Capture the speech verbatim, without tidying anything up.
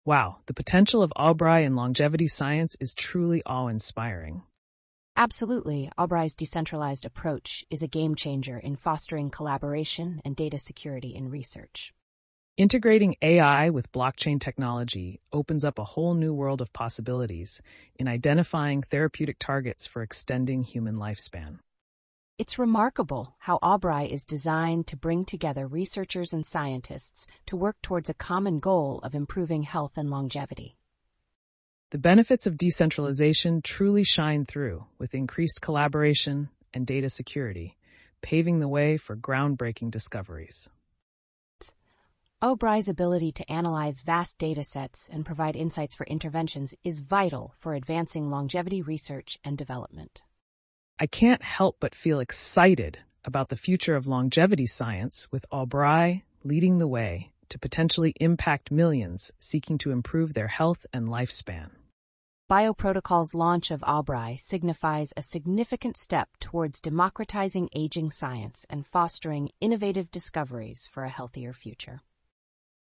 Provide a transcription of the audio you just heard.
Wow, the potential of Albri in longevity science is truly awe-inspiring. Absolutely, Albri's decentralized approach is a game changer in fostering collaboration and data security in research. Integrating A I with blockchain technology opens up a whole new world of possibilities in identifying therapeutic targets for extending human lifespan. It's remarkable how Albri is designed to bring together researchers and scientists to work towards a common goal of improving health and longevity. The benefits of decentralization truly shine through with increased collaboration and data security, paving the way for groundbreaking discoveries. Albri's ability to analyze vast data sets and provide insights for interventions is vital for advancing longevity research and development. I can't help but feel excited about the future of longevity science, with Albri leading the way to potentially impact millions seeking to improve their health and lifespan. Bioprotocol's launch of Albri signifies a significant step towards democratizing aging science and fostering innovative discoveries for a healthier future.